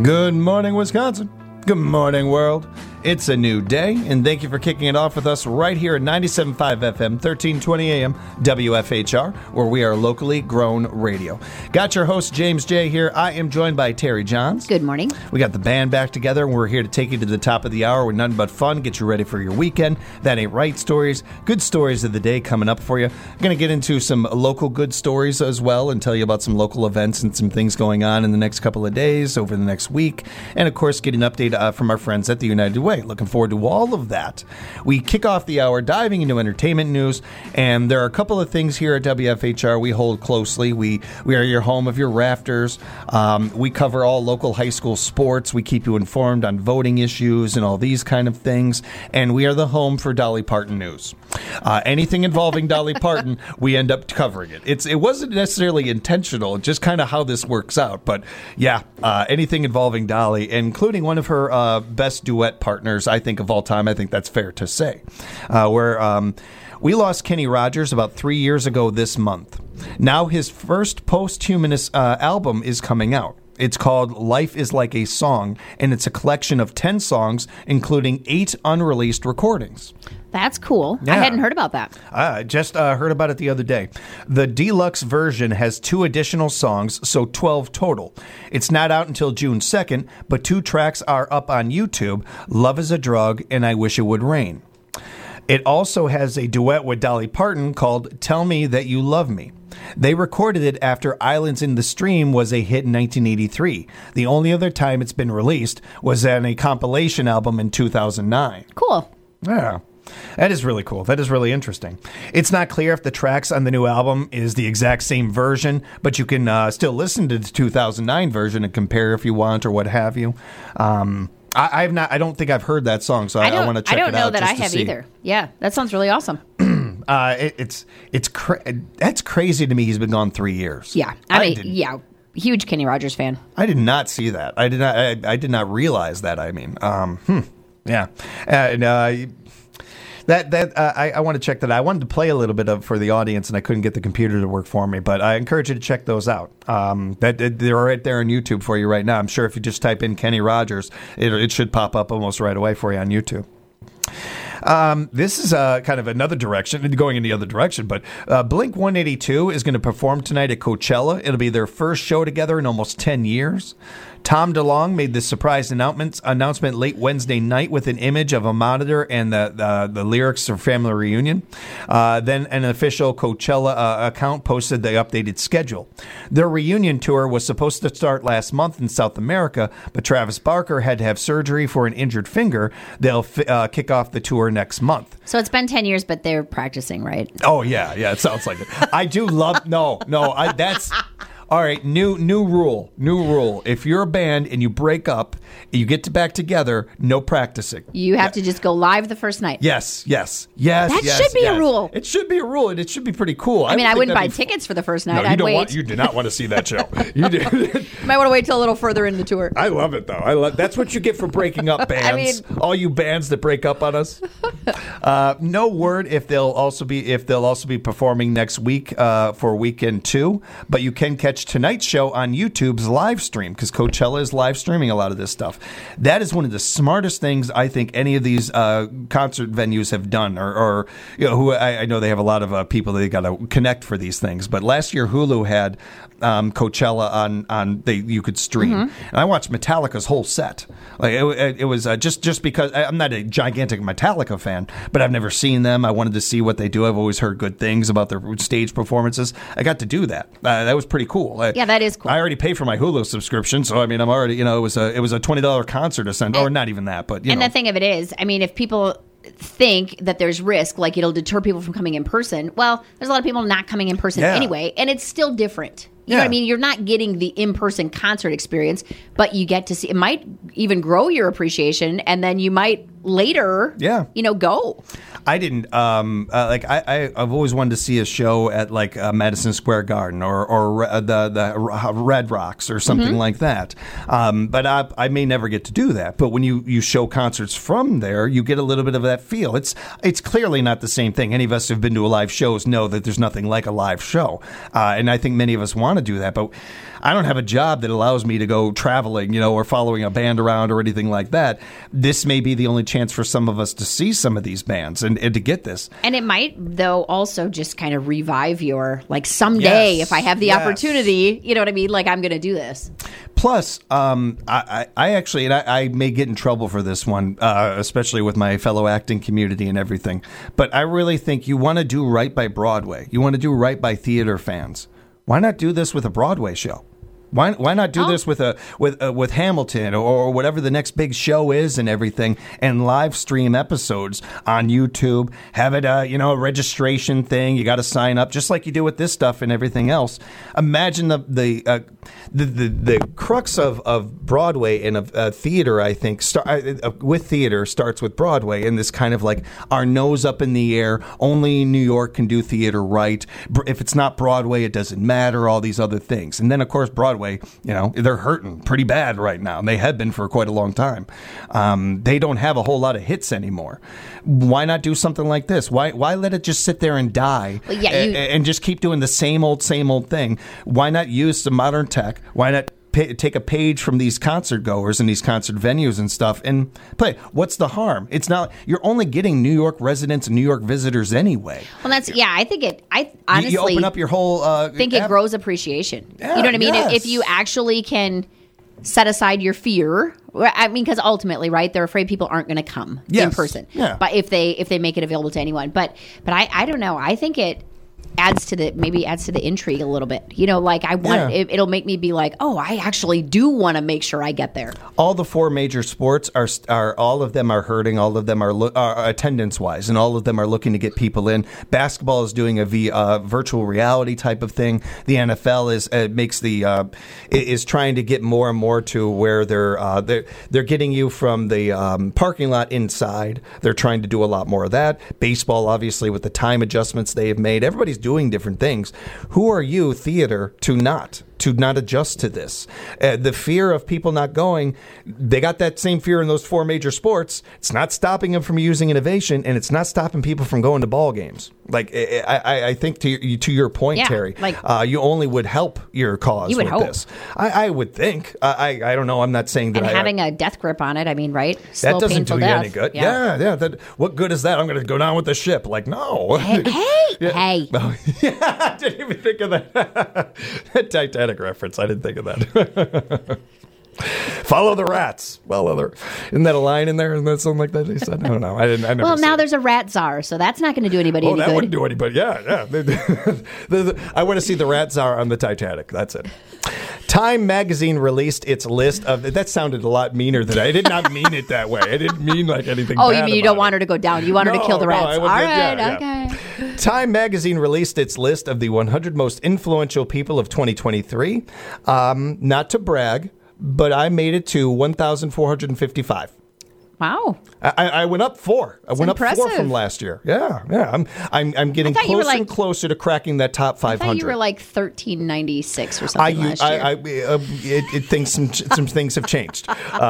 Good morning, Wisconsin. Good morning, world. It's a new day, and thank you for kicking it off with us right here at 97.5 FM, 1320 AM, WFHR, where we are locally grown radio. Got your host, James J. here. I am joined by Terry Johns. Good morning. We got the band back together, and we're here to take you to the top of the hour with nothing but fun, get you ready for your weekend. That Ain't Right stories, good stories of the day coming up for you. I'm going to get into some local good stories as well and tell you about some local events and some things going on in the next couple of days, over the next week. And, of course, get an update from our friends at the United Way. Looking forward to all of that. We kick off the hour diving into entertainment news, and there are a couple of things here at WFHR we hold closely. We are your home of your Rafters. We cover all local high school sports. We keep you informed on voting issues and all these kind of things. And we are the home for Dolly Parton news. Anything involving Dolly Parton, we end up covering it. It wasn't necessarily intentional, just kind of how this works out. But yeah, anything involving Dolly, including one of her best duet partners, I think, of all time. I think that's fair to say. We lost Kenny Rogers about 3 years ago this month. Now his first posthumous album is coming out. It's called Life is Like a Song, and it's a collection of 10 songs, including 8 unreleased recordings. That's cool. Yeah. I hadn't heard about that. I just heard about it the other day. The deluxe version has 2 additional songs, so 12 total. It's not out until June 2nd, but 2 tracks are up on YouTube, Love is a Drug and I Wish It Would Rain. It also has a duet with Dolly Parton called Tell Me That You Love Me. They recorded it after Islands in the Stream was a hit in 1983. The only other time it's been released was on a compilation album in 2009. Cool. Yeah. That is really cool. That is really interesting. It's not clear if the tracks on the new album is the exact same version, but you can still listen to the 2009 version and compare if you want or what have you. I don't think I've heard that song, so I want to check it out. I don't know that I have see. either. Yeah, that sounds really awesome. That's crazy to me. He's been gone 3 years. Yeah, huge Kenny Rogers fan. I did not see that. I did not realize that. I mean, yeah, and I want to check that. I wanted to play a little bit of for the audience, and I couldn't get the computer to work for me. But I encourage you to check those out. They're right there on YouTube for you right now. I'm sure if you just type in Kenny Rogers, it should pop up almost right away for you on YouTube. This is kind of another direction, going in the other direction, but Blink-182 is going to perform tonight at Coachella. It'll be their first show together in almost 10 years. Tom DeLonge made this surprise announcement late Wednesday night with an image of a monitor and the lyrics of Family Reunion. Then an official Coachella account posted the updated schedule. Their reunion tour was supposed to start last month in South America, but Travis Barker had to have surgery for an injured finger. They'll kick off the tour next month. So it's been 10 years, but they're practicing, right? Oh, yeah, it sounds like it. I do love... that's... All right, new rule. If you're a band and you break up, you get back together, no practicing. You have to just go live the first night. Yes. That should be a rule. It should be a rule, and it should be pretty cool. I wouldn't buy tickets for the first night. I'd wait. You do not want to see that show. You do. You might want to wait till a little further in the tour. I love it, though. That's what you get for breaking up bands. All you bands that break up on us. No word if they'll also be performing next week for weekend 2, but you can catch tonight's show on YouTube's live stream because Coachella is live streaming a lot of this stuff. That is one of the smartest things I think any of these concert venues have done, or who I know they have a lot of people that they got to connect for these things. But last year Hulu had Coachella on you could stream, and I watched Metallica's whole set. Like it was just because I'm not a gigantic Metallica fan, but I've never seen them. I wanted to see what they do. I've always heard good things about their stage performances. I got to do that. That was pretty cool. Yeah, that is cool. I already paid for my Hulu subscription, so I mean, I'm already, it was a $20 concert or not even that, but the thing of it is, I mean, if people think that there's risk, like it'll deter people from coming in person, well, there's a lot of people not coming in person anyway, and it's still different. You know what I mean? You're not getting the in-person concert experience, but you get to see. It might even grow your appreciation, and then you might later, go. I didn't. I've always wanted to see a show at like Madison Square Garden or the Red Rocks or something like that. But I may never get to do that. But when you show concerts from there, you get a little bit of that feel. It's clearly not the same thing. Any of us who've been to a live shows know that there's nothing like a live show, and I think many of us want to do that. But I don't have a job that allows me to go traveling, or following a band around or anything like that. This may be the only chance for some of us to see some of these bands and to get this. And it might, though, also just kind of revive your, like, someday, if I have the opportunity, you know what I mean? Like, I'm going to do this. Plus, I actually, and I may get in trouble for this one, especially with my fellow acting community and everything, but I really think you want to do right by Broadway. You want to do right by theater fans. Why not do this with a Broadway show? Why not do this with Hamilton or whatever the next big show is and everything, and live stream episodes on YouTube? Have it a registration thing. You got to sign up just like you do with this stuff and everything else. Imagine the crux of Broadway and of theater. I think with theater starts with Broadway, and this kind of like our nose up in the air. Only New York can do theater right. If it's not Broadway, it doesn't matter. All these other things, and then of course Broadway. They're hurting pretty bad right now. And they have been for quite a long time. They don't have a whole lot of hits anymore. Why not do something like this? Why let it just sit there and die and just keep doing the same old thing? Why not use some modern tech? Why not take a page from these concert goers and these concert venues and stuff and play? What's the harm? It's not, you're only getting New York residents and New York visitors anyway. Well, I think I honestly you open up your whole it grows appreciation. You know what I mean? Yes. If you actually can set aside your fear, I mean, because ultimately, right, they're afraid people aren't going to come in person. Yeah. But if they make it available to anyone, but I don't know. I think it adds to the intrigue a little bit. Like I want it'll make me be like, oh, I actually do want to make sure I get there. All the four major sports are all of them are hurting. All of them are attendance wise, and all of them are looking to get people in. Basketball is doing a virtual reality type of thing. The NFL is trying to get more and more to where they're getting you from the parking lot inside. They're trying to do a lot more of that. Baseball, obviously, with the time adjustments they have made, everybody's doing different things. Who are you, theater, to not adjust to this? The fear of people not going, they got that same fear in those four major sports. It's not stopping them from using innovation, and it's not stopping people from going to ball games. Like I think to your point, Terry, you only would help your cause with this. I would think. I don't know. I'm not saying that. And having a death grip on it. I mean, right? Slow, that doesn't do you death. any good. Yeah. What good is that? I'm going to go down with the ship. Like, no. Hey. I didn't even think of that. Titanic reference. I didn't think of that. Follow the rats. Well, isn't that a line in there? Isn't that something like that they said? I don't know. I never well, now there's a rat czar, so that's not going to do anybody any good. That wouldn't do anybody. Yeah. I want to see the rat czar on the Titanic. That's it. Time magazine released its list of... That sounded a lot meaner than I did not mean it that way. I didn't mean like anything bad. Oh, you mean you don't want her to go down. You want her to kill the rats. All right, okay. Time magazine released its list of the 100 most influential people of 2023. Not to brag, but I made it to 1,455. Wow. I went up 4. I went impressive. Up 4 from last year. Yeah. I'm getting closer and closer to cracking that top 500. I thought you were like 1396 or something last year. Some things have changed.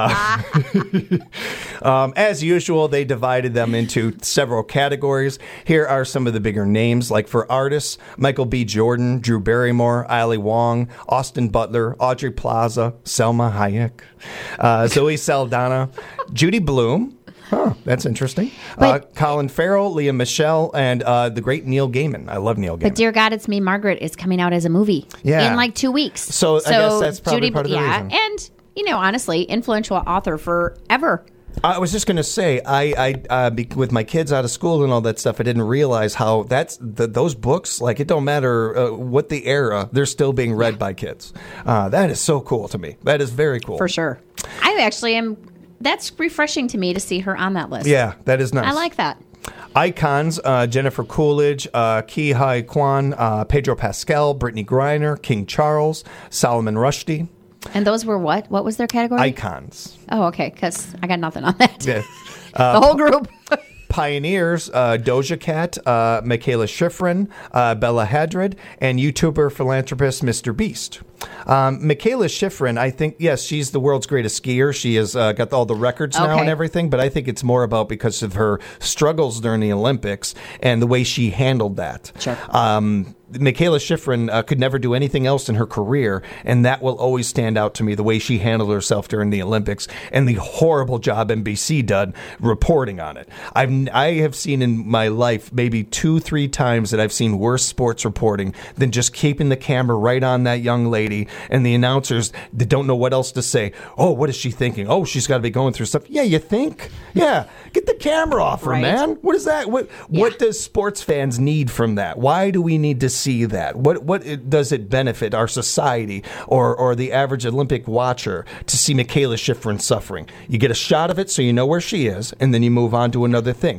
As usual, they divided them into several categories. Here are some of the bigger names, like for artists: Michael B. Jordan, Drew Barrymore, Ali Wong, Austin Butler, Audrey Plaza, Selma Hayek, Zoe Saldana, Judy Blume. Oh, that's interesting. Colin Farrell, Leah Michelle, and the great Neil Gaiman. I love Neil Gaiman. But Dear God, It's Me, Margaret is coming out as a movie in like 2 weeks. So I guess that's probably part of the reason. And, honestly, influential author forever. I was just going to say, I with my kids out of school and all that stuff, I didn't realize how those books, like, it don't matter what the era, they're still being read by kids. That is so cool to me. That is very cool. For sure. I actually am... That's refreshing to me to see her on that list. Yeah, that is nice. I like that. Icons: Jennifer Coolidge, Ki Hai Kwan, Pedro Pascal, Brittany Griner, King Charles, Solomon Rushdie. And those were what? What was their category? Icons. Oh, okay, because I got nothing on that. Yeah. The whole group. Pioneers, Doja Cat, Michaela Schifrin, Bella Hadid, and YouTuber philanthropist Mr. Beast. Michaela Schifrin, I think, yes, she's the world's greatest skier. She has got all the records now and everything, but I think it's more about because of her struggles during the Olympics and the way she handled that. Sure. Michaela Schifrin could never do anything else in her career, and that will always stand out to me, the way she handled herself during the Olympics and the horrible job NBC did reporting on it. I have seen in my life maybe 2-3 times that I've seen worse sports reporting than just keeping the camera right on that young lady and the announcers that don't know what else to say. Oh, what is she thinking? Oh, she's got to be going through stuff. Yeah, you think? Yeah. Get the camera off her, man. What is that? What does sports fans need from that? Why do we need to see that? What does it benefit our society or the average Olympic watcher to see Michaela Schifrin suffering? You get a shot of it so you know where she is, and then you move on to another thing.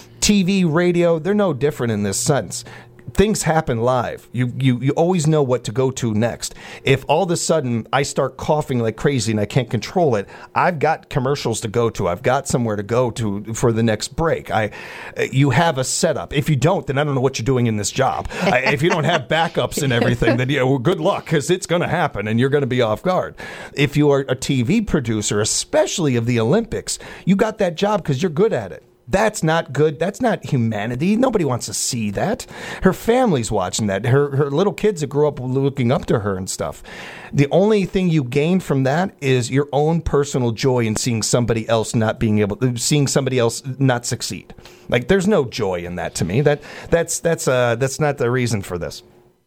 TV, radio, they're no different in this sense. Things happen live. You always know what to go to next. If all of a sudden I start coughing like crazy and I can't control it, I've got commercials to go to. I've got somewhere to go to for the next break. You have a setup. If you don't, then I don't know what you're doing in this job. If you don't have backups and everything, then well, good luck, because it's going to happen and you're going to be off guard. If you are a TV producer, especially of the Olympics, you got that job because you're good at it. That's not good. That's not humanity. Nobody wants to see that. Her family's watching that. Her little kids that grew up looking up to her and stuff. The only thing you gain from that is your own personal joy in seeing somebody else seeing somebody else not succeed. Like, there's no joy in that to me. That's not the reason for this.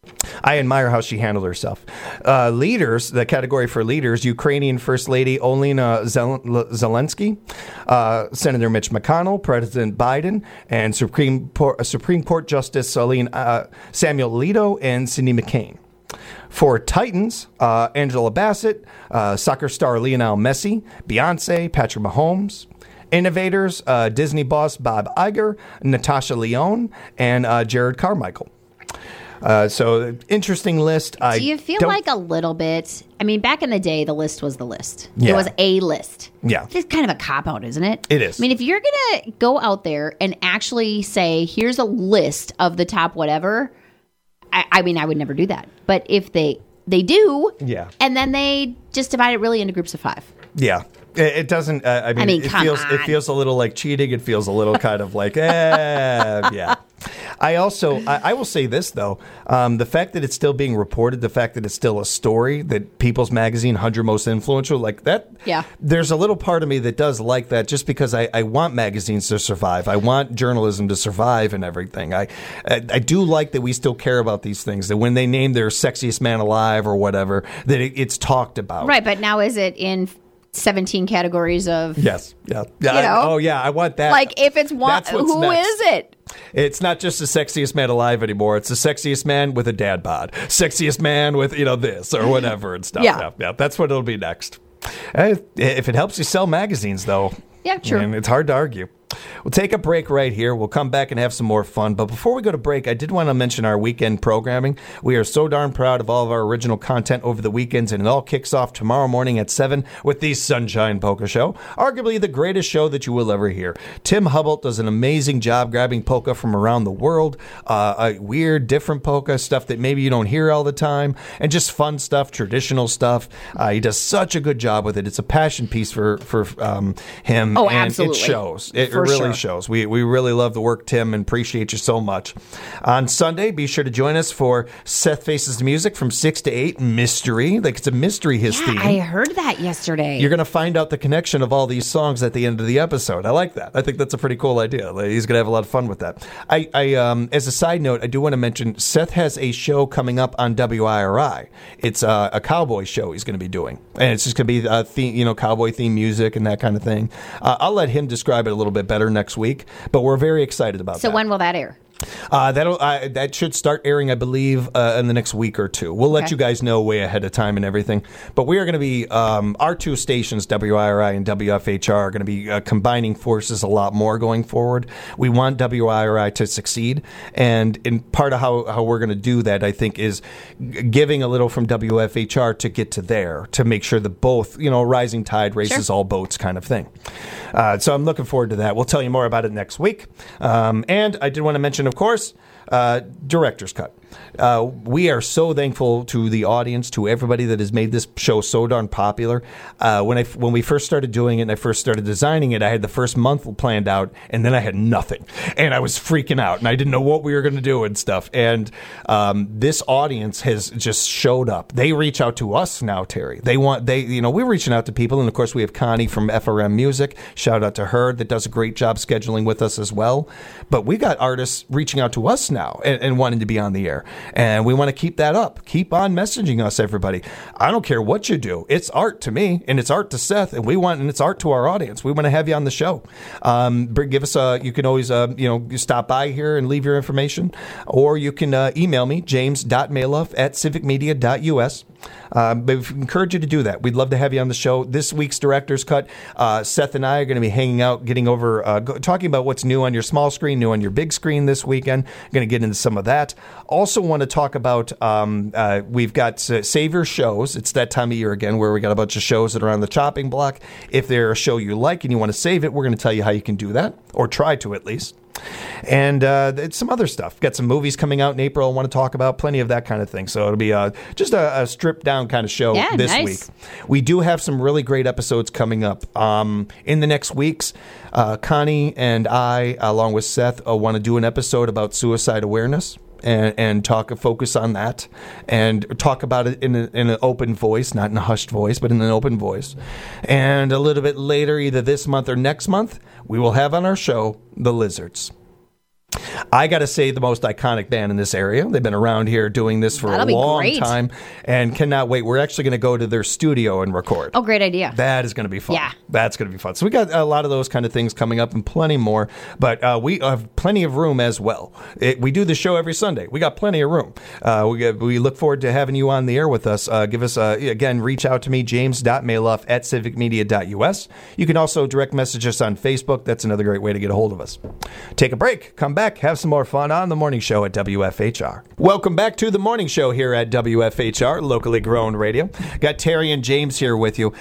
I admire how she handled herself. Leaders, the category for leaders, Ukrainian First Lady Olena Zelensky, Senator Mitch McConnell, President Biden, and Supreme Court Justice Samuel Alito and Cindy McCain. For Titans, Angela Bassett, soccer star Lionel Messi, Beyonce, Patrick Mahomes. Innovators, Disney boss Bob Iger, Natasha Lyonne, and Jared Carmichael. So, interesting list. Do you feel like a little bit? I mean, back in the day, the list was the list. Yeah. It was a list. Yeah. It's kind of a cop-out, isn't it? It is. I mean, if you're going to go out there and actually say, here's a list of the top whatever, I mean, I would never do that. But if they do, yeah, and then they just divide it really into groups of 5. Yeah. It doesn't. I mean, it feels a little like cheating. It feels a little kind of like, yeah. I will say this though, the fact that it's still being reported, the fact that it's still a story, that People's Magazine 100 Most Influential, like that. Yeah. There's a little part of me that does like that, just because I want magazines to survive. I want journalism to survive and everything. I do like that we still care about these things. That when they name their sexiest man alive or whatever, that it's talked about. Right, but now is it in 17 categories of... Yes. Yeah. I want that. Like, if it's one, who next. Is it? It's not just the sexiest man alive anymore. It's the sexiest man with a dad bod. Sexiest man with, this or whatever and stuff. Yeah. That's what it'll be next. If it helps you sell magazines, though. Yeah, true. And it's hard to argue. We'll take a break right here. We'll come back and have some more fun. But before we go to break, I did want to mention our weekend programming. We are so darn proud of all of our original content over the weekends, and it all kicks off tomorrow morning at 7 with the Sunshine Polka Show, arguably the greatest show that you will ever hear. Tim Hubble does an amazing job grabbing polka from around the world, weird, different polka, stuff that maybe you don't hear all the time, and just fun stuff, traditional stuff. He does such a good job with it. It's a passion piece for him. Oh, and absolutely. It shows. It really shows. We really love the work, Tim, and appreciate you so much. On Sunday, be sure to join us for Seth Faces the Music from 6 to 8. Mystery. Like, it's a mystery, his theme. I heard that yesterday. You're going to find out the connection of all these songs at the end of the episode. I like that. I think that's a pretty cool idea. He's going to have a lot of fun with that. I as a side note, I do want to mention Seth has a show coming up on WIRI. It's a cowboy show he's going to be doing. And it's just going to be cowboy theme music and that kind of thing. I'll let him describe it a little bit better next week, but we're very excited about that. So when will that air? That should start airing, I believe, in the next week or two. We'll let you guys know way ahead of time and everything. But we are going to be, our two stations, WIRI and WFHR, are going to be combining forces a lot more going forward. We want WIRI to succeed. And in part of how we're going to do that, I think, is giving a little from WFHR to get to there, to make sure that both, rising tide raises all boats kind of thing. So I'm looking forward to that. We'll tell you more about it next week. And I did want to mention, of course, Director's Cut. We are so thankful to the audience, to everybody that has made this show so darn popular. When we first started doing it and I first started designing it, I had the first month planned out, and then I had nothing. And I was freaking out, and I didn't know what we were going to do and stuff. And this audience has just showed up. They reach out to us now, Terry. We're reaching out to people, and of course we have Connie from FRM Music. Shout out to her, that does a great job scheduling with us as well. But we got artists reaching out to us now and wanting to be on the air. And we want to keep that up. Keep on messaging us, everybody. I don't care what you do. It's art to me, and it's art to Seth, and it's art to our audience. We want to have you on the show. Give us you can always, stop by here and leave your information, or you can email me, james.maloff@civicmedia.us. But we encourage you to do that. We'd love to have you on the show. This week's Director's Cut, Seth and I are going to be hanging out, getting over, talking about what's new on your small screen, new on your big screen this weekend. Going to get into some of that. Also want to talk about, we've got Save Your Shows. It's that time of year again where we got a bunch of shows that are on the chopping block. If they're a show you like and you want to save it, we're going to tell you how you can do that, or try to at least. And it's some other stuff. Got some movies coming out in April I want to talk about, plenty of that kind of thing. So it'll be just a stripped down kind of show this week. We do have some really great episodes coming up. In the next weeks, Connie and I, along with Seth, want to do an episode about suicide awareness. And focus on that, and talk about it in an open voice, not in a hushed voice, but in an open voice. And a little bit later, either this month or next month, we will have on our show the Lizards. I got to say, the most iconic band in this area. They've been around here doing this for a long time, and cannot wait. We're actually going to go to their studio and record. Oh, great idea. That is going to be fun. Yeah. That's going to be fun. So we got a lot of those kind of things coming up and plenty more, but we have plenty of room as well. We do the show every Sunday. We got plenty of room. We look forward to having you on the air with us. Give us, again, reach out to me, james.maloff@civicmedia.us. You can also direct message us on Facebook. That's another great way to get a hold of us. Take a break. Come back. Have some more fun on The Morning Show at WFHR. Welcome back to The Morning Show here at WFHR, locally grown radio. Got Terry and James here with you.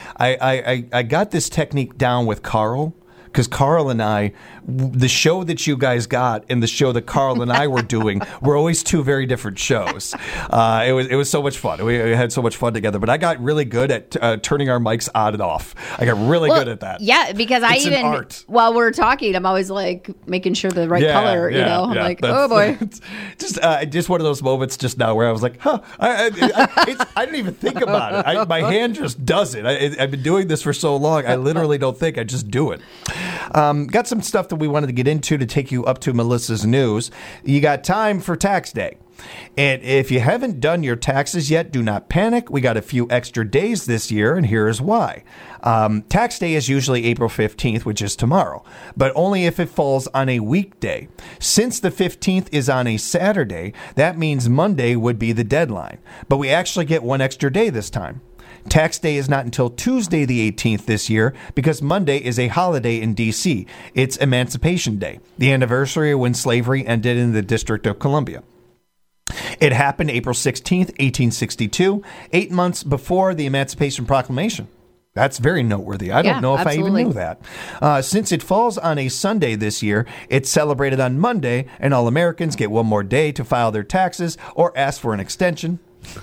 I got this technique down with Carl, because Carl and I, the show that you guys got and the show that Carl and I were doing were always two very different shows. It was so much fun. We had so much fun together. But I got really good at turning our mics on and off. I got really good at that. Yeah, because while we're talking, I'm always like making sure the right color. I'm like, oh boy. Just one of those moments just now where I was like, huh. I didn't even think about it. My hand just does it. I've been doing this for so long. I literally don't think. I just do it. Got some stuff that we wanted to get into to take you up to Melissa's news. You got time for tax day. And if you haven't done your taxes yet, do not panic. We got a few extra days this year, and here is why. Tax day is usually April 15th, which is tomorrow, but only if it falls on a weekday. Since the 15th is on a Saturday, that means Monday would be the deadline. But we actually get one extra day this time. Tax day is not until Tuesday the 18th this year, because Monday is a holiday in D.C. It's Emancipation Day, the anniversary of when slavery ended in the District of Columbia. It happened April 16th, 1862, 8 months before the Emancipation Proclamation. That's very noteworthy. I don't know if absolutely. I even knew that. Since it falls on a Sunday this year, it's celebrated on Monday, and all Americans get one more day to file their taxes or ask for an extension.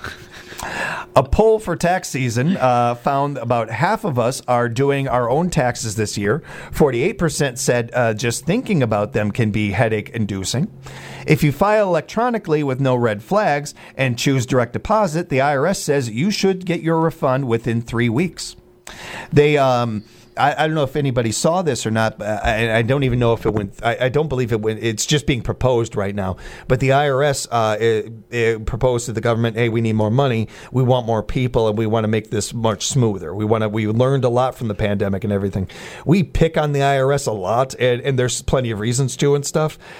A poll for tax season found about half of us are doing our own taxes this year. 48% said just thinking about them can be headache-inducing. If you file electronically with no red flags and choose direct deposit, the IRS says you should get your refund within 3 weeks. I don't know if anybody saw this or not. I don't even know if it went. I don't believe it went. It's just being proposed right now. But the IRS it proposed to the government, hey, we need more money. We want more people, and we want to make this much smoother. We learned a lot from the pandemic and everything. We pick on the IRS a lot, and there's plenty of reasons to and stuff.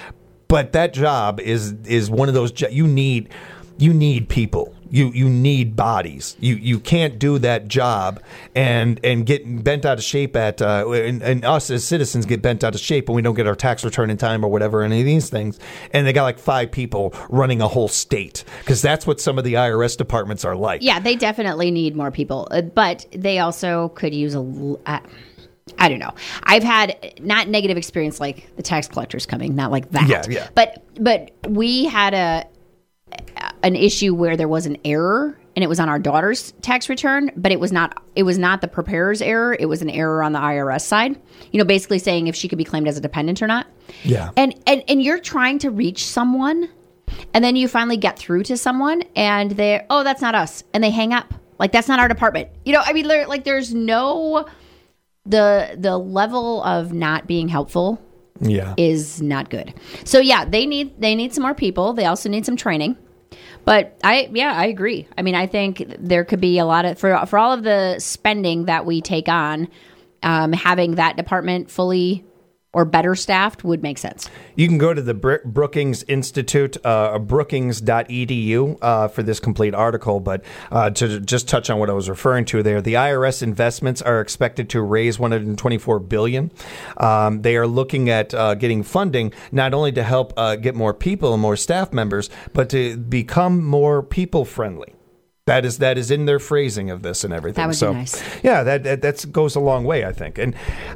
But that job is one of those you need people. You need bodies. You can't do that job and get bent out of shape and us as citizens get bent out of shape when we don't get our tax return in time or whatever, any of these things. And they got like 5 people running a whole state, because that's what some of the IRS departments are like. Yeah, they definitely need more people, but they also could use I don't know. I've had not negative experience like the tax collectors coming, not like that. Yeah. But we had an issue where there was an error, and it was on our daughter's tax return, but it was not the preparer's error. It was an error on the IRS side. Basically saying if she could be claimed as a dependent or not. Yeah. And you're trying to reach someone, and then you finally get through to someone, and that's not us, and they hang up. Like, that's not our department. There's no. The level of not being helpful is not good. So they need some more people. They also need some training. But I agree. I mean, I think there could be a lot of for all of the spending that we take on, having that department fully or better staffed would make sense. You can go to the Brookings Institute, brookings.edu, for this complete article. But to just touch on what I was referring to there, the IRS investments are expected to raise $124 billion. They are looking at getting funding not only to help get more people and more staff members, but to become more people friendly. That is in their phrasing of this and everything. That would be nice. Yeah, that goes a long way, I think. And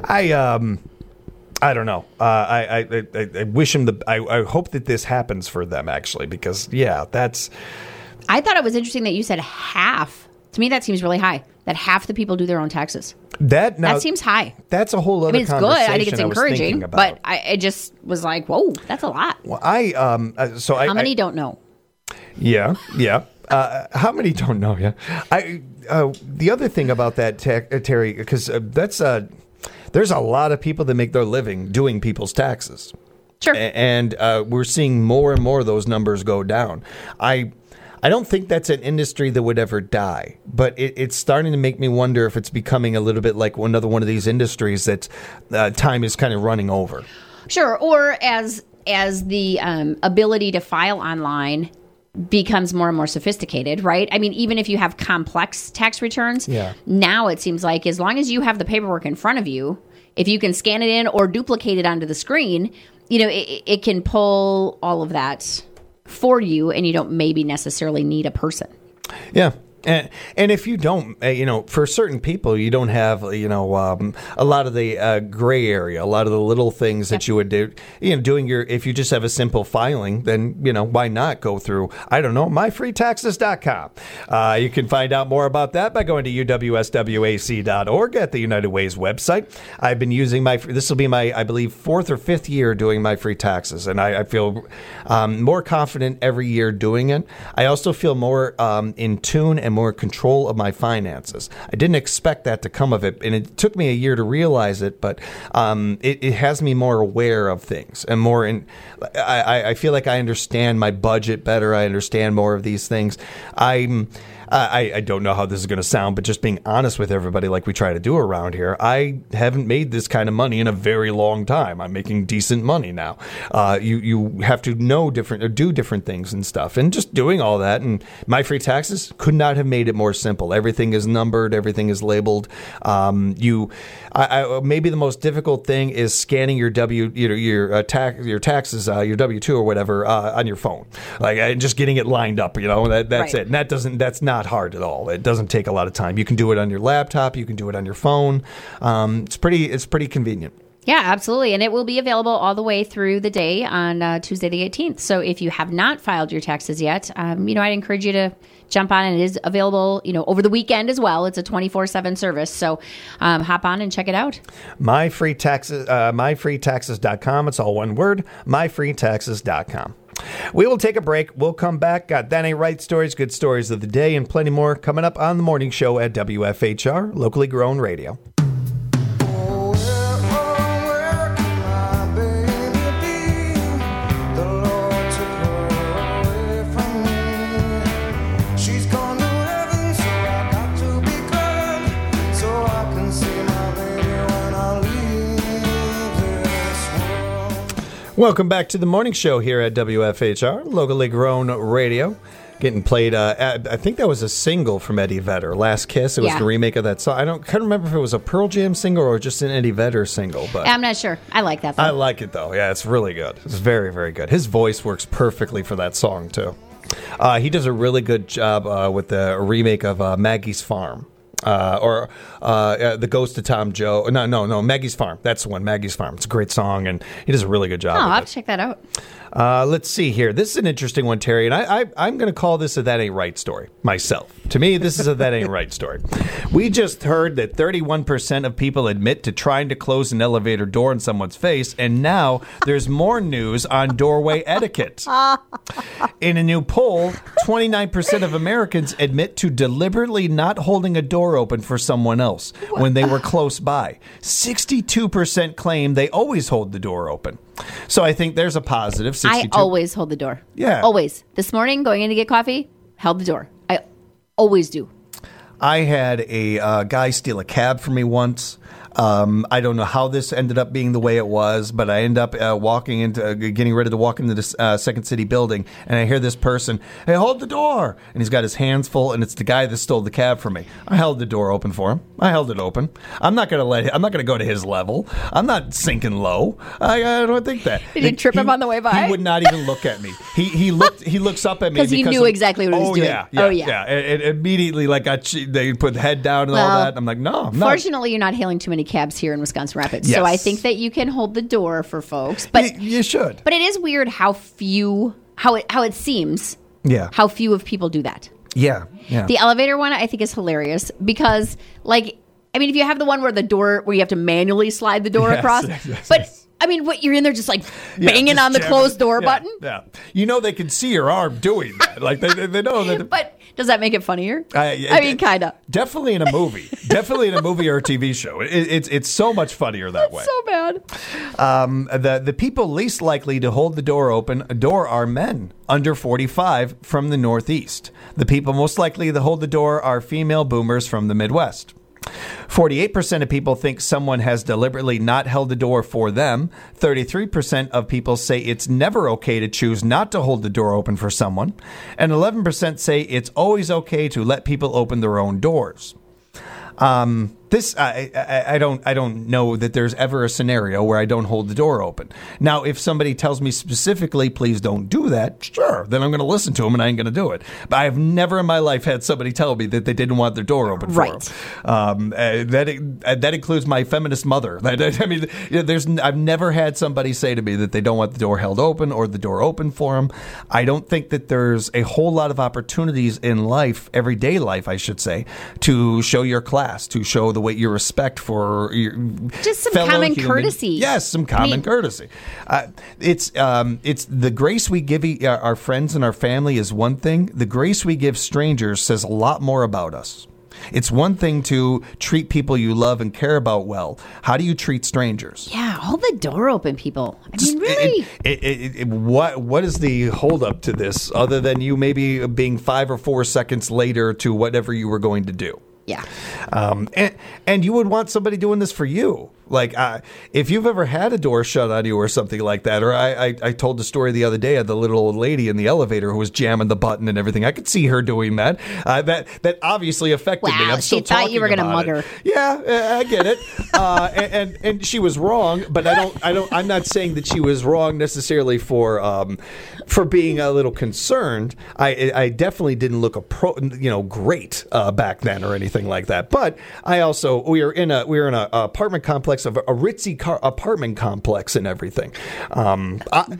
I don't know. I wish him I hope that this happens for them, actually, because that's. I thought it was interesting that you said half. To me, that seems really high. That half the people do their own taxes. That seems high. That's a whole other conversation. It's good. I think it's encouraging, but I just was like, whoa, that's a lot. Well, how many don't know? Yeah. How many don't know? Yeah. The other thing about that, Terry, because that's there's a lot of people that make their living doing people's taxes. Sure. And we're seeing more and more of those numbers go down. I don't think that's an industry that would ever die, but it's starting to make me wonder if it's becoming a little bit like another one of these industries that time is kind of running over. Sure. Or as the ability to file online becomes more and more sophisticated, right? I mean, even if you have complex tax returns, now it seems like as long as you have the paperwork in front of you, if you can scan it in or duplicate it onto the screen, it can pull all of that for you, and you don't maybe necessarily need a person. Yeah. And if you don't, for certain people, you don't have, a lot of the gray area, a lot of the little things that you would do, if you just have a simple filing, then, why not go through, myfreetaxes.com. You can find out more about that by going to uwswac.org at the United Way's website. I've been using this will be my, I believe, 4th or 5th year doing my free taxes, and I feel more confident every year doing it. I also feel more in tune and more control of my finances. I didn't expect that to come of it, and it took me a year to realize it, but it has me more aware of things and more in. I feel like I understand my budget better. I understand more of these things. I don't know how this is going to sound, but just being honest with everybody like we try to do around here, I haven't made this kind of money in a very long time. I'm making decent money now. You have to know different or do different things and stuff. And just doing all that, and My Free Taxes could not have made it more simple. Everything is numbered. Everything is labeled. Maybe the most difficult thing is scanning your taxes, your W-2 or whatever on your phone, and just getting it lined up. That's right. It. And that's not hard at all. It doesn't take a lot of time. You can do it on your laptop. You can do it on your phone. It's pretty convenient. Yeah, absolutely. And it will be available all the way through the day on Tuesday the 18th. So if you have not filed your taxes yet, I'd encourage you to jump on. And it is available, over the weekend as well. It's a 24/7 service. So hop on and check it out. myfreetaxes.com. It's all one word. myfreetaxes.com. We will take a break. We'll come back. Got That Ain't Right stories, good stories of the day, and plenty more coming up on the morning show at WFHR, locally grown radio. Welcome back to the morning show here at WFHR, locally grown radio. Getting played, I think that was a single from Eddie Vedder, Last Kiss. It was the remake of that song. Can't remember if it was a Pearl Jam single or just an Eddie Vedder single. But I'm not sure. I like that song. I like it, though. Yeah, it's really good. It's very, very good. His voice works perfectly for that song, too. He does a really good job with the remake of Maggie's Farm. Or The Ghost of Tom Joe. No, Maggie's Farm. That's the one, Maggie's Farm. It's a great song, and he does a really good job. I'll have to check that out. Let's see here. This is an interesting one, Terry, and I'm going to call this a That Ain't Right story myself. To me, this is a That Ain't Right story. We just heard that 31% of people admit to trying to close an elevator door in someone's face, and now there's more news on doorway etiquette. In a new poll, 29% of Americans admit to deliberately not holding a door open for someone else when they were close by. 62% claim they always hold the door open. So I think there's a positive. 62. I always hold the door. Yeah. Always. This morning, going in to get coffee, held the door. I always do. I had a guy steal a cab from me once. I don't know how this ended up being the way it was, but I end up getting ready to walk into this Second City building, and I hear this person, "Hey, hold the door!" And he's got his hands full, and it's the guy that stole the cab from me. I held the door open for him. I held it open. I'm not going to go to his level. I'm not sinking low. I don't think that. Did you trip him on the way by? He would not even look at me. He looks up at me because he knew exactly what he was doing. Yeah. And immediately, they put the head down and all that. I'm like, no. Fortunately, you're not hailing too many cabs here in Wisconsin Rapids. Yes. So I think that you can hold the door for folks. But you should. But it is weird how it seems. Yeah. How few of people do that. Yeah. The elevator one I think is hilarious because if you have the one where you have to manually slide the door across. But you're in there just banging on the closed door button? Yeah. They can see your arm doing that. They know that. But does that make it funnier? Kind of. Definitely in a movie. Definitely in a movie or a TV show. It's so much funnier that way. So bad. The people least likely to hold the door open are men under 45 from the Northeast. The people most likely to hold the door are female boomers from the Midwest. 48% of people think someone has deliberately not held the door for them. 33% of people say it's never okay to choose not to hold the door open for someone. And 11% say it's always okay to let people open their own doors. I don't know that there's ever a scenario where I don't hold the door open. Now, if somebody tells me specifically, please don't do that, sure, then I'm going to listen to them and I ain't going to do it. But I've never in my life had somebody tell me that they didn't want their door open for them. That includes my feminist mother. I've never had somebody say to me that they don't want the door held open or the door open for them. I don't think that there's a whole lot of opportunities in life, everyday life, I should say, to show your class, to show the way your respect for your just some common courtesy. Yes, some common courtesy. It's the grace we give our friends and our family is one thing. The grace we give strangers says a lot more about us. It's one thing to treat people you love and care about well. How do you treat strangers? Yeah, hold the door open, people. Really? What is the holdup to this other than you maybe being 5 or 4 seconds later to whatever you were going to do? Yeah. And you would want somebody doing this for you. If you've ever had a door shut on you or something like that, or I told the story the other day of the little old lady in the elevator who was jamming the button and everything. I could see her doing that. That obviously affected me. I'm she thought you were going to mug her. Yeah, I get it. And she was wrong, but I'm not saying that she was wrong necessarily for being a little concerned. I definitely didn't look great back then or anything like that. But we were in an apartment complex of a ritzy apartment complex and everything. I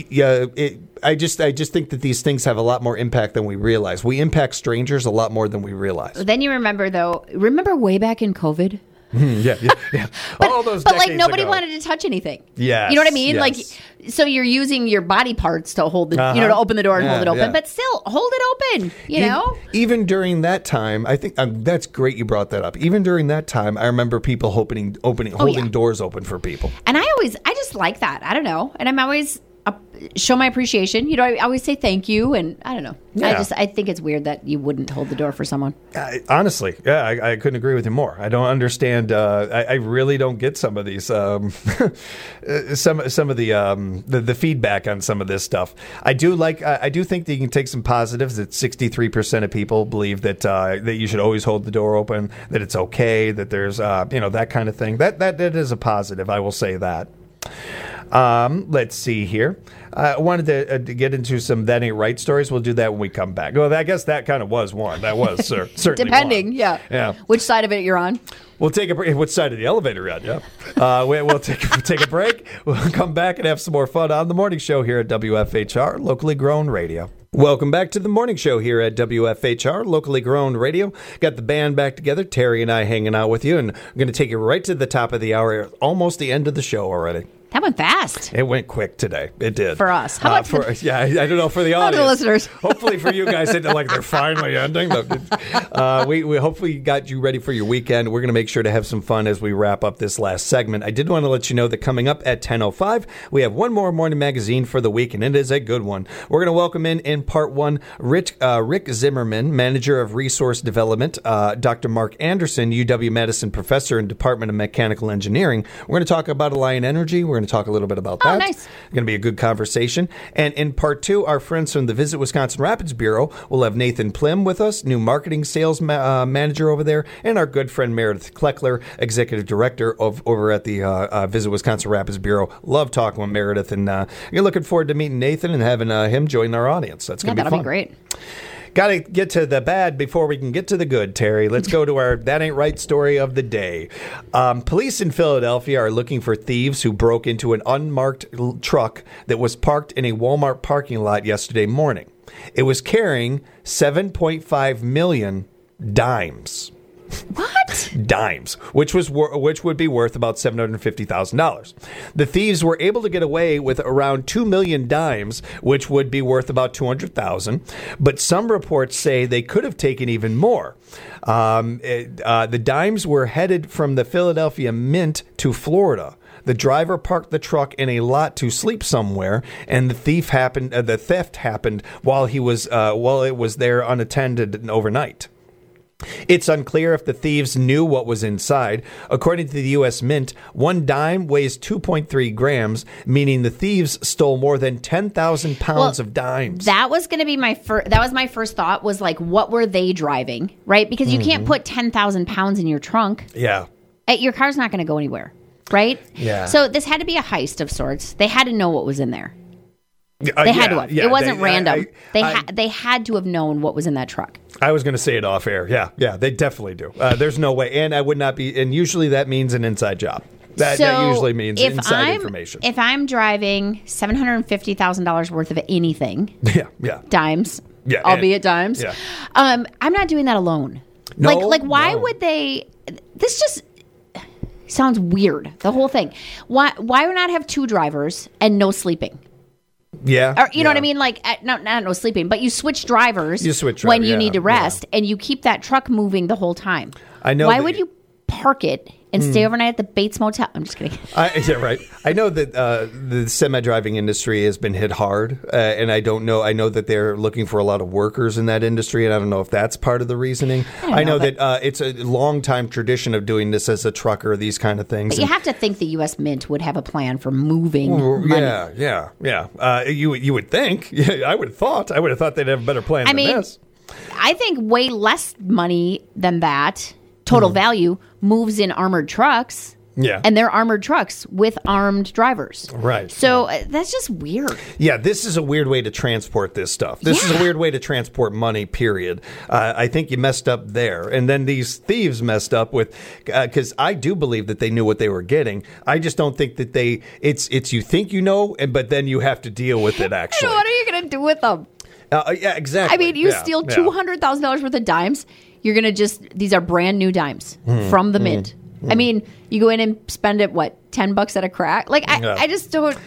just think that these things have a lot more impact than we realize. We impact strangers a lot more than we realize. Then you remember way back in COVID? Yeah. All those decades nobody ago. wanted to touch anything. Yeah, you know what I mean. Yes. So you're using your body parts to hold to open the door and hold it open, but still hold it open. Even during that time, I think that's great. You brought that up. Even during that time, I remember people holding doors open for people. And I just like that. I don't know. And I'm always show my appreciation. You know, I always say thank you, and I don't know. Yeah. I think it's weird that you wouldn't hold the door for someone. Honestly, yeah, I couldn't agree with you more. I don't understand. I really don't get some of these, some of the feedback on some of this stuff. I do think that you can take some positives. That 63% of people believe that that you should always hold the door open. That it's okay. That there's that kind of thing. That is a positive. I will say that. Let's see here. I wanted to get into some That Ain't Right stories. We'll do that when we come back. Well, I guess that kind of was one. That was certainly depending, one. yeah. Which side of it you're on? We'll take a break. Which side of the elevator you're on, yeah. We'll take a break. We'll come back and have some more fun on the morning show here at WFHR, locally grown radio. Welcome back to the morning show here at WFHR, locally grown radio. Got the band back together, Terry and I hanging out with you, and I'm going to take you right to the top of the hour, almost the end of the show already. That went fast. It went quick today. It did. For us. How about I don't know, for the audience. For the listeners. Hopefully for you guys, they're finally ending. We hopefully got you ready for your weekend. We're going to make sure to have some fun as we wrap up this last segment. I did want to let you know that coming up at 10:05, we have one more morning magazine for the week, and it is a good one. We're going to welcome in part one, Rick Zimmerman, Manager of Resource Development, Dr. Mark Anderson, UW-Madison Professor in Department of Mechanical Engineering. We're going to talk about Alliant Energy. We're going to talk a little bit about that. Oh, nice. It's going to be a good conversation. And in part two, our friends from the Visit Wisconsin Rapids Bureau will have Nathan Plim with us, new marketing sales manager over there, and our good friend Meredith Kleckler, executive director over at the Visit Wisconsin Rapids Bureau. Love talking with Meredith, and you're looking forward to meeting Nathan and having him join our audience. That's going to be fun. That'll be great. Got to get to the bad before we can get to the good, Terry. Let's go to our That Ain't Right story of the day. Police in Philadelphia are looking for thieves who broke into an unmarked truck that was parked in a Walmart parking lot yesterday morning. It was carrying 7.5 million dimes. What? Dimes, which would be worth about $750,000. The thieves were able to get away with around 2 million dimes, which would be worth about $200,000. But some reports say they could have taken even more. The dimes were headed from the Philadelphia Mint to Florida. The driver parked the truck in a lot to sleep somewhere, and the theft happened while it was there unattended overnight. It's unclear if the thieves knew what was inside. According to the U.S. Mint, one dime weighs 2.3 grams, meaning the thieves stole more than 10,000 pounds of dimes. That was going to be my first thought was like, what were they driving, right? Because you can't put 10,000 pounds in your trunk. Yeah. Your car's not going to go anywhere, right? Yeah. So this had to be a heist of sorts. They had to know what was in there. They had to have. Yeah, it wasn't random. They had to have known what was in that truck. I was going to say it off air. Yeah, they definitely do. There's no way. And I would not be. And usually that means an inside job. That usually means inside information. If I'm driving $750,000 worth of anything, dimes, albeit dimes, I'm not doing that alone. No, why would they? This just sounds weird. The whole thing. Why not have two drivers and no sleeping? Yeah. Or, you know what I mean? Like, not no sleeping, but you switch drivers when you need to rest, and you keep that truck moving the whole time. I know. Why would you park it and stay overnight at the Bates Motel? I'm just kidding. Yeah, right. I know that the semi-driving industry has been hit hard, and I don't know. I know that they're looking for a lot of workers in that industry, and I don't know if that's part of the reasoning. I know that it's a long-time tradition of doing this as a trucker, these kind of things. But you have to think the U.S. Mint would have a plan for moving money. Yeah. You would think. Yeah, I would have thought. I would have thought they'd have a better plan than this. I think way less money than that. Total value moves in armored trucks. Yeah. And they're armored trucks with armed drivers. Right. So that's just weird. Yeah, this is a weird way to transport this stuff. This is a weird way to transport money, period. I think you messed up there. And then these thieves messed up with, because I do believe that they knew what they were getting. I just don't think that it's you think you know, but then you have to deal with it, actually. What are you going to do with them? Yeah, exactly. I mean, you steal $200,000 worth of dimes. You're going to these are brand new dimes from the Mint. I mean, you go in and spend it, $10 at a crack? Like, I just don't.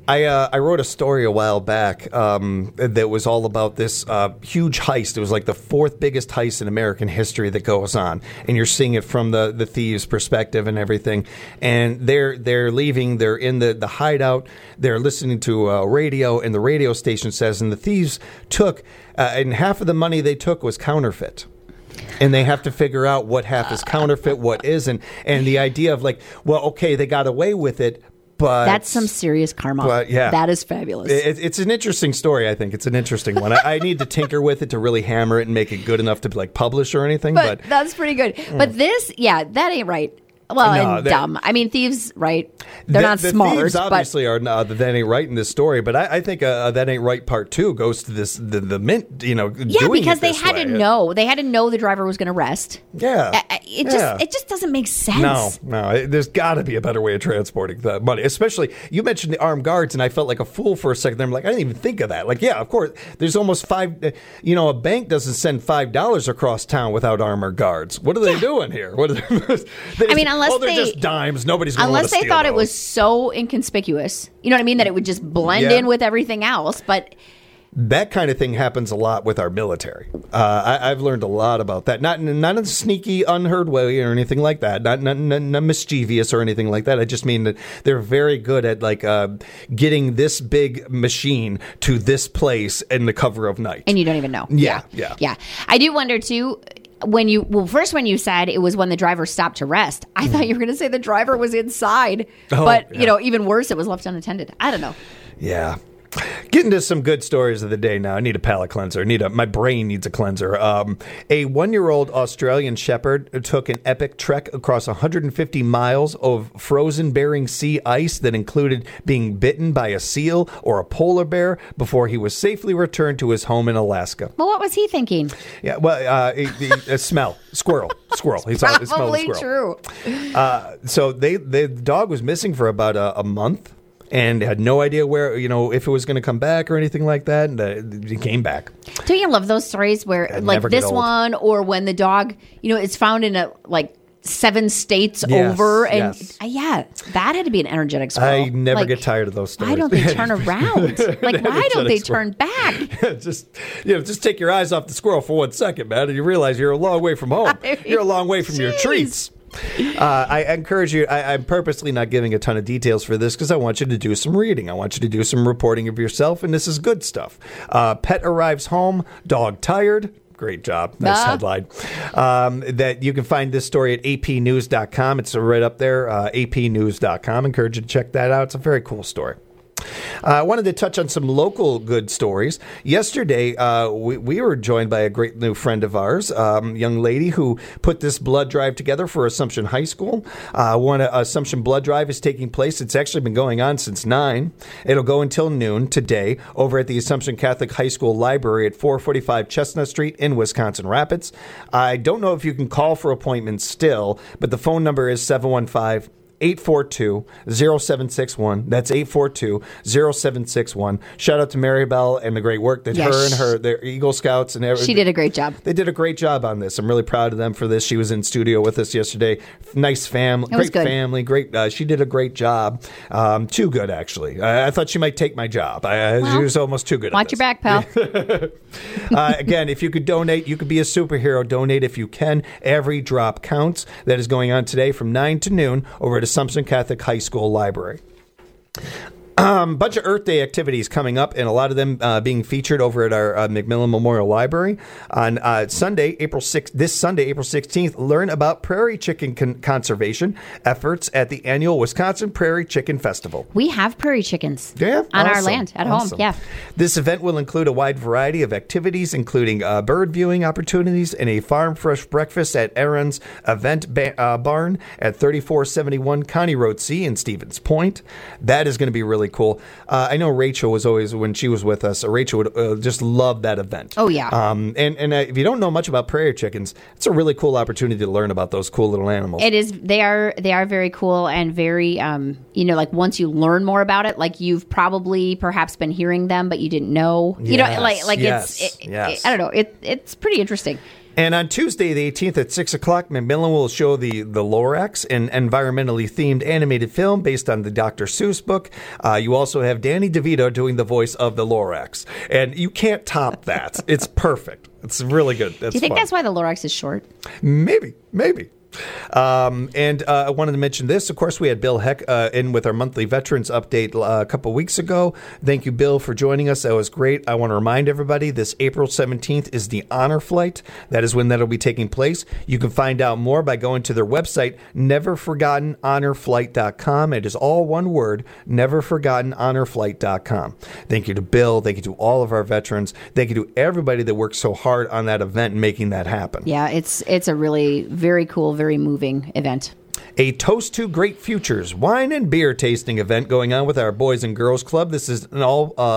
I wrote a story a while back that was all about this huge heist. It was like the fourth biggest heist in American history that goes on, and you're seeing it from the thieves' perspective and everything. And they're leaving. They're in the hideout. They're listening to radio, and the radio station says, and the thieves took, and half of the money they took was counterfeit. And they have to figure out what half is counterfeit, what isn't. And the idea of like, well, okay, they got away with it, but that's some serious karma. But, yeah. That is fabulous. It's an interesting story, I think. It's an interesting one. I need to tinker with it to really hammer it and make it good enough to like publish or anything. But that's pretty good. But this, that ain't right. Well, No, and dumb. I mean, thieves, right? They're not smart. Thieves obviously are that ain't right in this story. But I think that ain't right part 2 goes to this the mint. Yeah, doing because it they this had way. to know. They had to know the driver was going to rest. Yeah, It just doesn't make sense. No. There's got to be a better way of transporting the money. Especially, you mentioned the armed guards, and I felt like a fool for a second. I'm like, I didn't even think of that. Like, yeah, of course. There's almost $5. A bank doesn't send $5 across town without armored guards. What are they doing here? What are they? I mean, unless they're they just dimes. Nobody's going to unless they steal thought those. it was so inconspicuous. You know what I mean? That it would just blend in with everything else. But that kind of thing happens a lot with our military. I've learned a lot about that. Not in a sneaky, unheard way or anything like that. Not mischievous or anything like that. I just mean that they're very good at like getting this big machine to this place in the cover of night. And you don't even know. Yeah. I do wonder too. When you said it was when the driver stopped to rest, I thought you were going to say the driver was inside. But, even worse, it was left unattended. I don't know. Yeah. Getting to some good stories of the day now. I need a palate cleanser. My brain needs a cleanser. A 1-year-old Australian shepherd took an epic trek across 150 miles of frozen Bering Sea ice that included being bitten by a seal or a polar bear before he was safely returned to his home in Alaska. Well, what was he thinking? Yeah, well, a smell. Squirrel. He saw it. Probably Squirrel. true. So the dog was missing for about a month. And had no idea where, if it was going to come back or anything like that. And it came back. Don't you love those stories where, like this one, or when the dog, is found in 7 states over, and that had to be an energetic squirrel. I never get tired of those stories. Why don't they turn around? Why don't they turn back? just take your eyes off the squirrel for 1 second, man, and you realize you're a long way from home. You're a long way from your treats. I encourage you. I'm purposely not giving a ton of details for this because I want you to do some reading. I want you to do some reporting of yourself, and this is good stuff. Pet arrives home, dog tired. Great job. Nice headline. That you can find this story at apnews.com. It's right up there, apnews.com. Encourage you to check that out. It's a very cool story. I wanted to touch on some local good stories. Yesterday, we were joined by a great new friend of ours, young lady who put this blood drive together for Assumption High School. Assumption blood drive is taking place. It's actually been going on since 9. It'll go until noon today over at the Assumption Catholic High School Library at 445 Chestnut Street in Wisconsin Rapids. I don't know if you can call for appointments still, but the phone number is 715-842-0761. That's 842-0761. Shout out to Mary Bell and the great work that their Eagle Scouts and everything. She did a great job. They did a great job on this. I'm really proud of them for this. She was in studio with us yesterday. Nice family. Great family. Great. She did a great job. Too good, actually. I thought she might take my job. She was almost too good at watch this. your back, pal. Again, if you could donate, you could be a superhero. Donate if you can. Every drop counts. That is going on today from 9 to noon over at Assumption Catholic High School Library. Bunch of Earth Day activities coming up, and a lot of them being featured over at our McMillan Memorial Library on Sunday, April 16th. Learn about prairie chicken conservation efforts at the annual Wisconsin Prairie Chicken Festival. We have prairie chickens on our land at home. Yeah. This event will include a wide variety of activities, including bird viewing opportunities and a farm fresh breakfast at Aaron's Event Barn at 3471 County Road C in Stevens Point. That is going to be really cool. I know Rachel was always, when she was with us, Rachel would just love that event. Oh, yeah. And if you don't know much about prairie chickens, it's a really cool opportunity to learn about those cool little animals. It is. They are very cool and very, once you learn more about it, like you've probably perhaps been hearing them, but you didn't know. Yes, I don't know. It's pretty interesting. And on Tuesday, the 18th at 6 o'clock, Macmillan will show the Lorax, an environmentally themed animated film based on the Dr. Seuss book. You also have Danny DeVito doing the voice of the Lorax. And you can't top that. It's perfect. It's really good. Do you think that's why the Lorax is short? Maybe. And I wanted to mention this. Of course, we had Bill Heck in with our monthly Veterans Update a couple weeks ago. Thank you, Bill, for joining us. That was great. I want to remind everybody this April 17th is the Honor Flight. That is when that will be taking place. You can find out more by going to their website, neverforgottenhonorflight.com. It is all one word, neverforgottenhonorflight.com. Thank you to Bill. Thank you to all of our veterans. Thank you to everybody that worked so hard on that event and making that happen. Yeah, it's a really very cool, very moving event. A Toast to Great Futures wine and beer tasting event going on with our Boys and Girls Club. This is an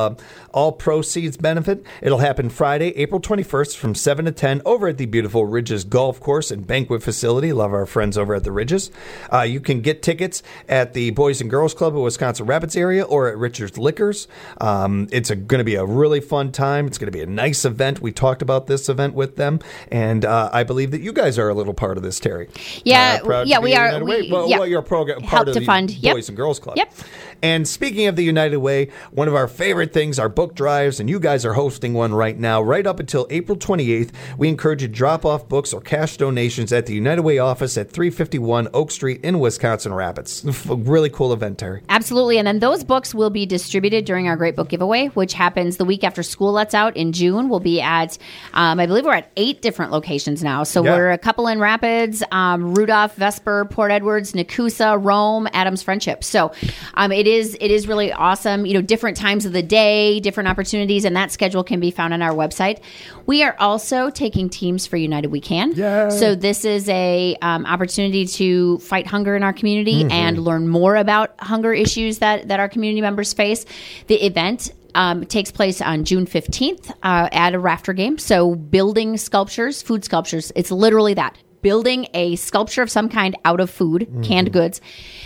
all proceeds benefit. It'll happen Friday, April 21st from 7 to 10 over at the beautiful Ridges Golf Course and Banquet Facility. Love our friends over at the Ridges. You can get tickets at the Boys and Girls Club of Wisconsin Rapids area or at Richard's Liquors. It's going to be a really fun time. It's going to be a nice event. We talked about this event with them, and I believe that you guys are a little part of this, Terry. Yeah, we are. Your program, part of the fund. Boys and Girls Club. Yep. And speaking of the United Way, one of our favorite things are book drives, and you guys are hosting one right now, right up until April 28th. We encourage you to drop off books or cash donations at the United Way office at 351 Oak Street in Wisconsin Rapids. A really cool event, Terry. Absolutely. And then those books will be distributed during our Great Book Giveaway, which happens the week after school lets out in June. We'll be at, I believe we're at 8 different locations now. So we're a couple in Rapids, Rudolph, Vesper, Port Edwards, Nakusa, Rome, Adams Friendship. So it is really awesome. Different times of the day, different opportunities, and that schedule can be found on our website. We are also taking teams for United We Can. Yay. So this is a opportunity to fight hunger in our community and learn more about hunger issues that our community members face. The event takes place on June 15th at a rafter game. So building sculptures, food sculptures, it's literally that. Building a sculpture of some kind out of food, canned goods.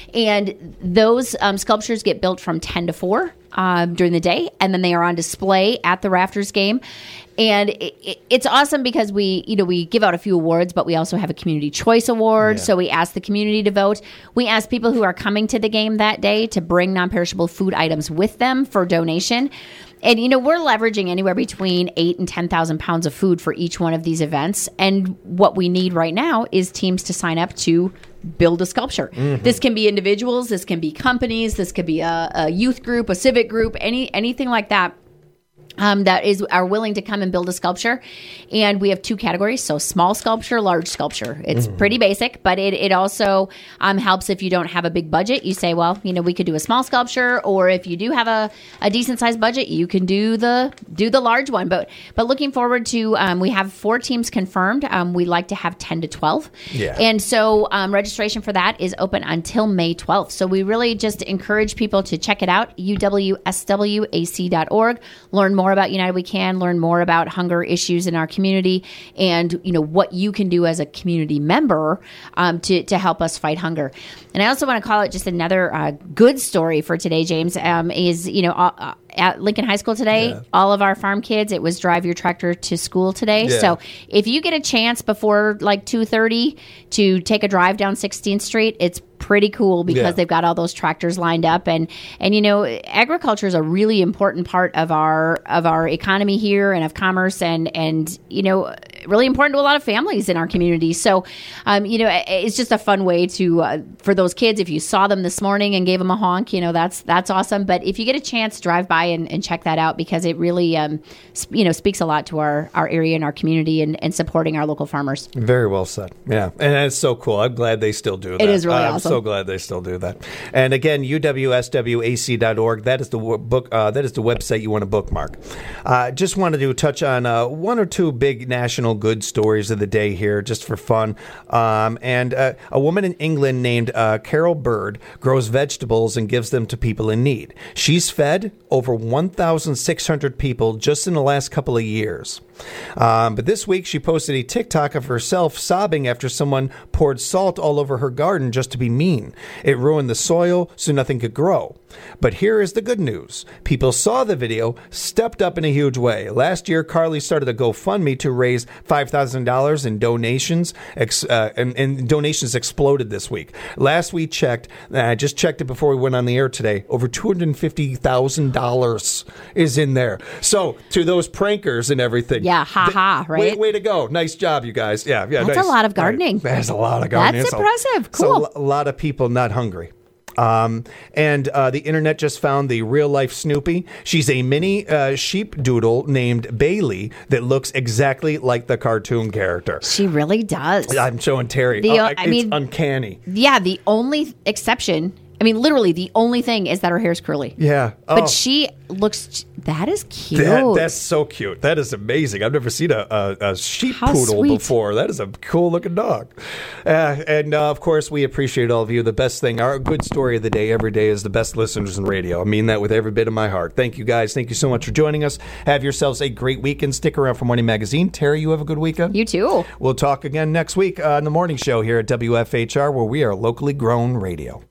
And those sculptures get built from 10 to 4 during the day, and then they are on display at the Rafters game. And it's awesome because we give out a few awards, but we also have a Community Choice Award. Yeah. So we ask the community to vote. We ask people who are coming to the game that day to bring non-perishable food items with them for donation. And, we're leveraging anywhere between 8,000 and 10,000 pounds of food for each one of these events. And what we need right now is teams to sign up to build a sculpture. This can be individuals. This can be companies. This could be a youth group, a civic group, anything like that. That are willing to come and build a sculpture. And we have 2 categories. So small sculpture, large sculpture. It's pretty basic, but it also helps if you don't have a big budget. You say, well, we could do a small sculpture, or if you do have a decent sized budget, you can do the large one. But looking forward to, we have 4 teams confirmed. We like to have 10 to 12. Yeah. And so registration for that is open until May 12th. So we really just encourage people to check it out, uwswac.org, learn more about United We Can, learn more about hunger issues in our community, and what you can do as a community member to help us fight hunger. And I also want to call it just another good story for today, James, is at Lincoln High School today, all of our farm kids, it was drive your tractor to school today. Yeah. So if you get a chance before like 2:30 to take a drive down 16th Street, it's pretty cool because they've got all those tractors lined up, and agriculture is a really important part of our economy here and of commerce, and really important to a lot of families in our community. So it's just a fun way to for those kids. If you saw them this morning and gave them a honk, that's awesome. But if you get a chance, drive by and check that out, because it really speaks a lot to our area and our community and supporting our local farmers. Very well said. Yeah, and it's so cool. I'm glad they still do that. It is really awesome. So glad they still do that. And again, uwswac.org. That is the book. That is the website you want to bookmark. Just wanted to touch on 1 or 2 big national good stories of the day here, just for fun. And a woman in England named Carol Bird grows vegetables and gives them to people in need. She's fed over 1,600 people just in the last couple of years. But this week she posted a TikTok of herself sobbing after someone poured salt all over her garden just to be mean mean? It ruined the soil so nothing could grow. But here is the good news. People saw the video, stepped up in a huge way. Last year, Carly started a GoFundMe to raise $5,000 in donations, and donations exploded this week. Last we checked, I just checked it before we went on the air today, over $250,000 is in there. So, to those prankers and everything. Yeah, right? Way to go. Nice job, you guys. Yeah, That's nice. a lot of gardening. That's a lot of gardening. That's impressive. Cool. A lot of people not hungry. And the internet just found the real life Snoopy. She's a mini sheep doodle named Bailey that looks exactly like the cartoon character. She really does. I'm showing Terry. It's uncanny. Yeah, the only exception, literally the only thing is that her hair's curly. Yeah. But she looks, that is cute. That's so cute. That is amazing. I've never seen a sheep poodle sweet. before. That is a cool looking dog. And of course, we appreciate all of you. The best thing, our good story of the day every day is the best listeners in radio. I mean that with every bit of my heart. Thank you guys. Thank you so much for joining us. Have yourselves a great weekend. Stick around for Morning Magazine. Terry, you have a good weekend. You too. We'll talk again next week on the morning show here at WFHR, where we are locally grown radio.